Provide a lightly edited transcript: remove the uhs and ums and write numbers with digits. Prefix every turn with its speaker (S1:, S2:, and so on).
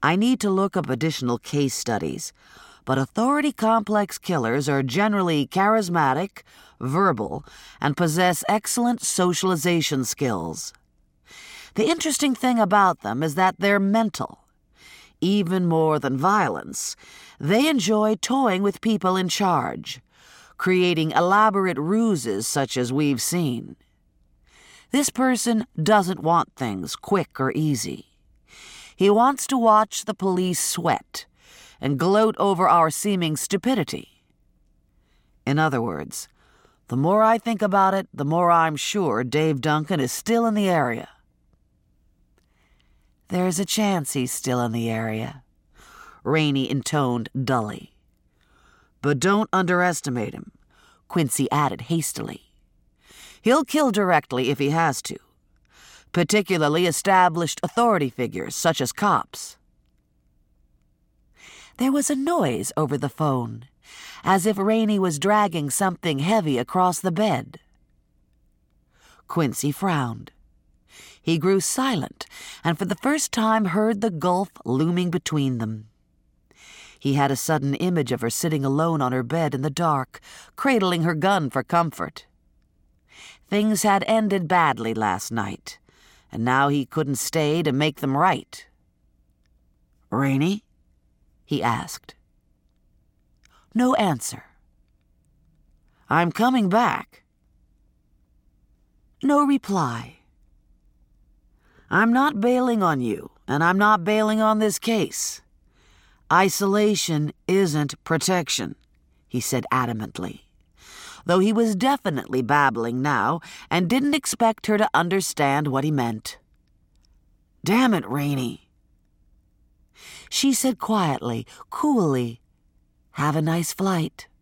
S1: I need to look up additional case studies, but authority complex killers are generally charismatic, verbal, and possess excellent socialization skills. The interesting thing about them is that they're mental. Even more than violence, they enjoy toying with people in charge, creating elaborate ruses such as we've seen. This person doesn't want things quick or easy. He wants to watch the police sweat and gloat over our seeming stupidity. In other words, the more I think about it, the more I'm sure Dave Duncan is still in the area. There's a chance he's still in the area, Rainey intoned dully. But don't underestimate him, Quincy added hastily. He'll kill directly if he has to, particularly established authority figures such as cops. There was a noise over the phone, as if Rainey was dragging something heavy across the bed. Quincy frowned. He grew silent and for the first time heard the gulf looming between them. He had a sudden image of her sitting alone on her bed in the dark, cradling her gun for comfort. Things had ended badly last night, and now he couldn't stay to make them right. "Rainey?" he asked. No answer. "I'm coming back." No reply. "I'm not bailing on you, and I'm not bailing on this case. Isolation isn't protection," he said adamantly, though he was definitely babbling now and didn't expect her to understand what he meant. "Damn it, Rainey." She said quietly, coolly, "Have a nice flight."